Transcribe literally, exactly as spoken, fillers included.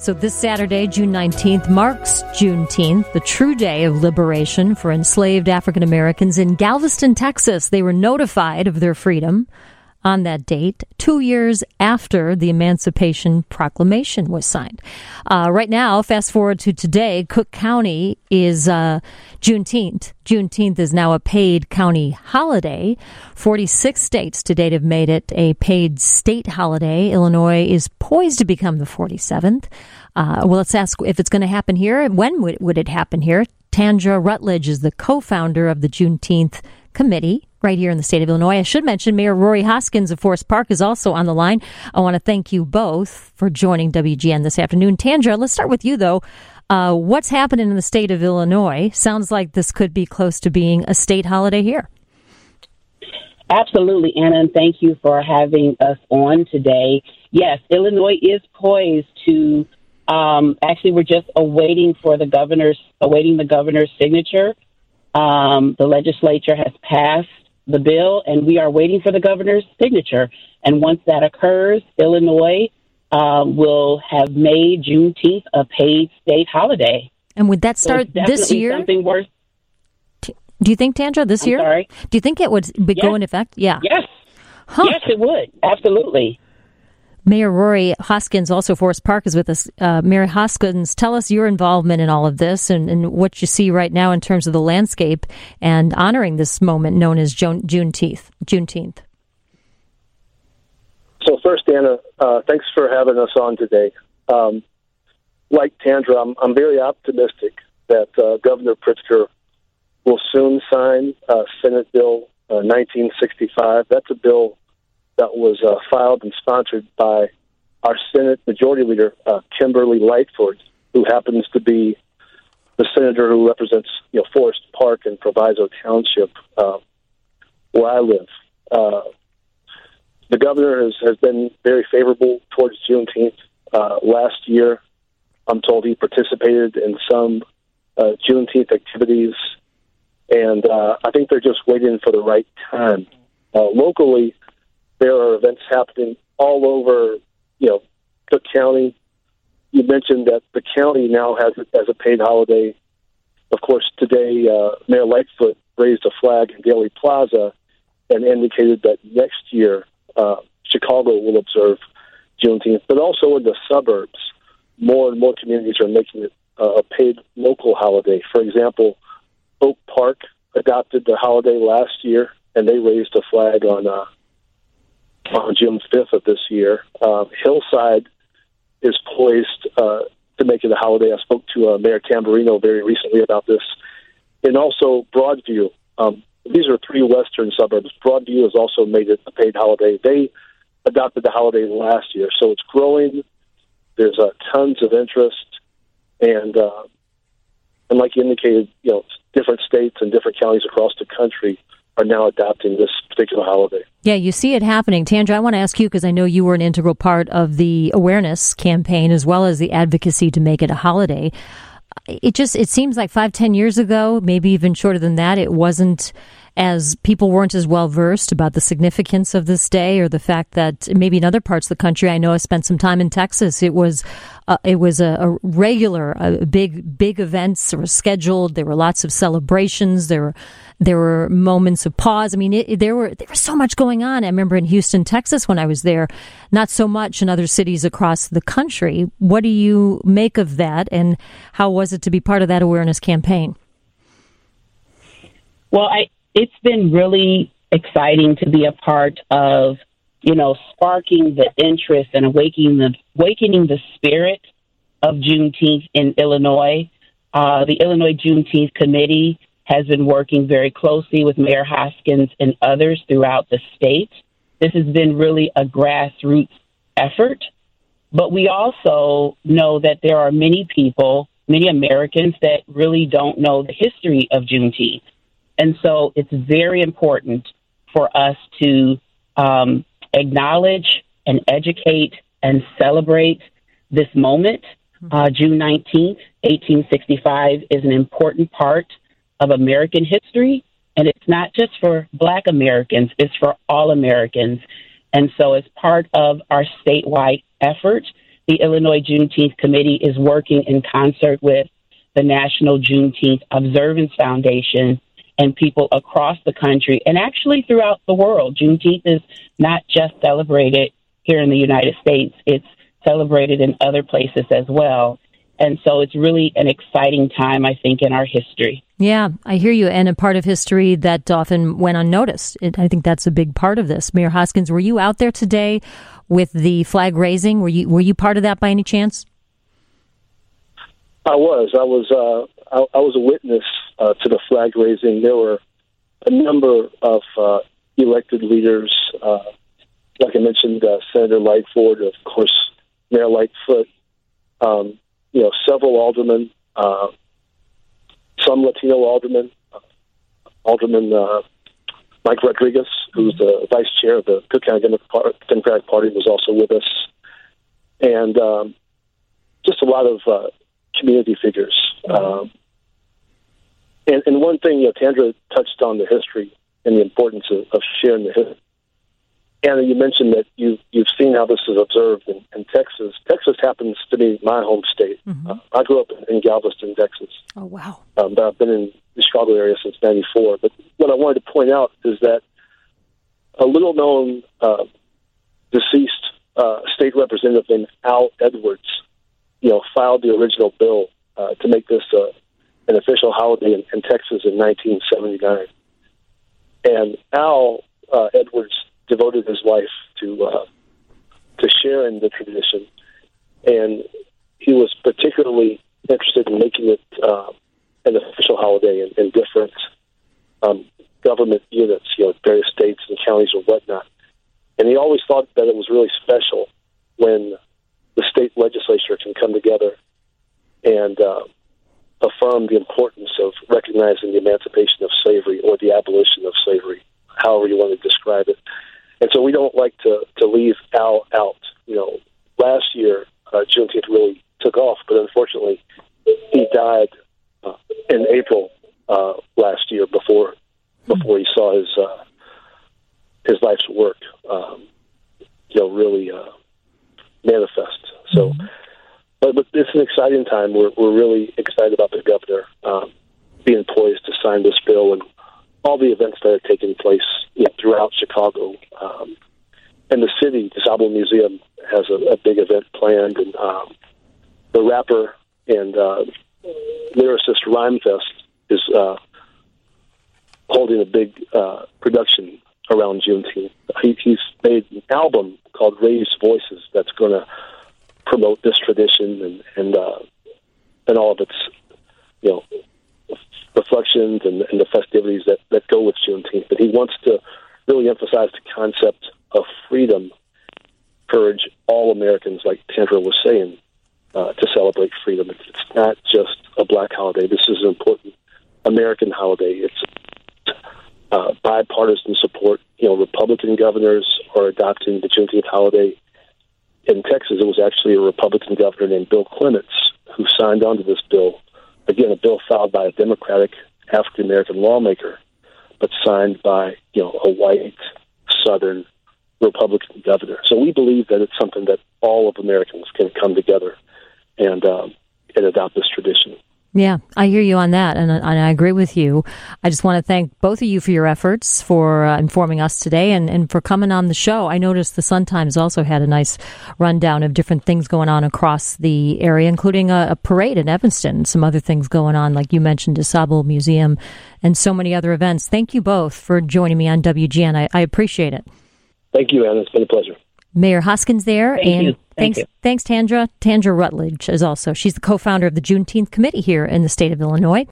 So this Saturday, June nineteenth, marks Juneteenth, the true day of liberation for enslaved African Americans in Galveston, Texas. They were notified of their freedom on that date, two years after the Emancipation Proclamation was signed. Uh, right now, fast forward to today, Cook County is uh, Juneteenth. Juneteenth is now a paid county holiday. forty-six states to date have made it a paid state holiday. Illinois is poised to become the forty-seventh. Uh, well, let's ask if it's going to happen here. When would, would it happen here? Tandra Rutledge is the co-founder of the Juneteenth Committee right here in the state of Illinois. I should mention Mayor Rory Hoskins of Forest Park is also on the line. I want to thank you both for joining W G N this afternoon. Tandra, let's start with you, though. Uh, what's happening in the state of Illinois? Sounds like this could be close to being a state holiday here. Absolutely, Anna, and thank you for having us on today. Yes, Illinois is poised to, um, actually, we're just awaiting for the governor's, awaiting the governor's signature. Um, the legislature has passed the bill, and we are waiting for the governor's signature. And once that occurs, Illinois uh, will have made Juneteenth a paid state holiday. And would that start so this year? Something worth. Do you think, Tandra, this I'm year? Sorry? Do you think it would be yes. go into effect? Yeah. Yes. Huh. Yes, it would. Absolutely. Mayor Rory Hoskins, also Forest Park, is with us. Uh, Mayor Hoskins, tell us your involvement in all of this and, and what you see right now in terms of the landscape and honoring this moment known as June, Juneteenth. Juneteenth. So first, Anna, uh, thanks for having us on today. Um, like Tandra, I'm, I'm very optimistic that uh, Governor Pritzker will soon sign uh, Senate Bill uh, nineteen sixty-five. That's a bill that was uh, filed and sponsored by our Senate Majority Leader, uh, Kimberly Lightford, who happens to be the senator who represents, you know, Forest Park and Proviso Township, uh, where I live. Uh, the governor has, has been very favorable towards Juneteenth. Uh, last year, I'm told he participated in some uh, Juneteenth activities, and uh, I think they're just waiting for the right time. Uh, locally, there are events happening all over, you know, Cook County. You mentioned that the county now has it as a paid holiday. Of course, today, uh, Mayor Lightfoot raised a flag in Daly Plaza and indicated that next year uh, Chicago will observe Juneteenth. But also in the suburbs, more and more communities are making it uh, a paid local holiday. For example, Oak Park adopted the holiday last year, and they raised a flag on uh, on June fifth of this year. Uh, Hillside is poised uh, to make it a holiday. I spoke to uh, Mayor Tamburino very recently about this. And also Broadview. Um, these are three western suburbs. Broadview has also made it a paid holiday. They adopted the holiday last year, so it's growing. There's uh, tons of interest. And, uh, and like you indicated, you know, different states and different counties across the country are now adopting this particular holiday. Yeah, you see it happening. Tandra, I want to ask you, because I know you were an integral part of the awareness campaign as well as the advocacy to make it a holiday. It just, it seems like five, ten years ago, maybe even shorter than that, it wasn't as, people weren't as well versed about the significance of this day or the fact that maybe in other parts of the country, I know I spent some time in Texas, it was uh, it was a, a regular, a big, big events were scheduled. There were lots of celebrations. There were There were moments of pause. I mean, it, there were there was so much going on. I remember in Houston, Texas, when I was there, not so much in other cities across the country. What do you make of that, and how was it to be part of that awareness campaign? Well, I, it's been really exciting to be a part of, you know, sparking the interest and awakening the, awakening the spirit of Juneteenth in Illinois. Uh, the Illinois Juneteenth Committee has been working very closely with Mayor Hoskins and others throughout the state. This has been really a grassroots effort, but we also know that there are many people, many Americans that really don't know the history of Juneteenth. And so it's very important for us to um, acknowledge and educate and celebrate this moment. Uh, June nineteenth, eighteen sixty-five is an important part of American history, and it's not just for Black Americans, it's for all Americans. And so as part of our statewide effort, the Illinois Juneteenth Committee is working in concert with the National Juneteenth Observance Foundation and people across the country and actually throughout the world. Juneteenth is not just celebrated here in the United States. It's celebrated in other places as well. And so it's really an exciting time, I think, in our history. Yeah, I hear you. And a part of history that often went unnoticed. It, I think that's a big part of this. Mayor Hoskins, were you out there today with the flag raising? Were you were you part of that by any chance? I was. I was. Uh, I, I was a witness uh, to the flag raising. There were a number of uh, elected leaders, uh, like I mentioned, uh, Senator Lightford, of course, Mayor Lightfoot. Um, you know, several aldermen, uh, some Latino aldermen, uh, Alderman uh, Mike Rodriguez, who's the vice chair of the Cook County Democratic Party, was also with us, and um, just a lot of uh, community figures. Um, and, and one thing, you know, Tandra touched on the history and the importance of, of sharing the history. Anna, you mentioned that you've, you've seen how this is observed in, in Texas. Texas happens to be my home state. Mm-hmm. Uh, I grew up in, in Galveston, Texas. Oh, wow. Um, but I've been in the Chicago area since ninety-four. But what I wanted to point out is that a little-known uh, deceased uh, state representative named Al Edwards, you know, filed the original bill uh, to make this uh, an official holiday in, in Texas in nineteen seventy-nine. And Al uh, Edwards devoted his life to uh, to sharing the tradition, and he was particularly interested in making it uh, an official holiday in, in different um, government units, you know, various states and counties or whatnot. And he always thought that it was really special when the state legislature can come together and uh, affirm the importance of recognizing the emancipation of slavery or the abolition of slavery, however you want to describe it. And so we don't like to, to leave Al out. You know, last year, uh, Juneteenth really took off, but unfortunately, he died uh, in April uh, last year before before he saw his uh, his life's work, um, you know, really uh, manifest. So, mm-hmm. but, but it's an exciting time. We're we're really excited about the governor um, being poised to sign this bill and all the events that are taking place, you know, throughout Chicago. Um, and the city, the DuSable Museum, has a, a big event planned. And um, the rapper and uh, lyricist Rhymefest is uh, holding a big uh, production around Juneteenth. He, he's made an album called Raised Voices that's going to promote this tradition and and, uh, and all of its, you know, reflections and, and the festivities that, that go with Juneteenth. But he wants to really emphasize the concept of freedom, encourage all Americans, like Tandra was saying, uh, to celebrate freedom. It's, it's not just a black holiday. This is an important American holiday. It's uh, bipartisan support. You know, Republican governors are adopting the Juneteenth holiday. In Texas, it was actually a Republican governor named Bill Clements who signed on to this bill. Again, a bill filed by a Democratic African-American lawmaker, but signed by, you know, a white Southern Republican governor. So we believe that it's something that all of Americans can come together and um, and adopt this tradition. Yeah, I hear you on that, and, and I agree with you. I just want to thank both of you for your efforts, for uh, informing us today, and, and for coming on the show. I noticed the Sun-Times also had a nice rundown of different things going on across the area, including a, a parade in Evanston, some other things going on, like you mentioned, DuSable Museum, and so many other events. Thank you both for joining me on W G N. I, I appreciate it. Thank you, Anna. It's been a pleasure. Mayor Hoskins there. Thank and you. Thank thanks, you. thanks, Tandra. Tandra Rutledge is also. She's the co-founder of the Juneteenth Committee here in the state of Illinois.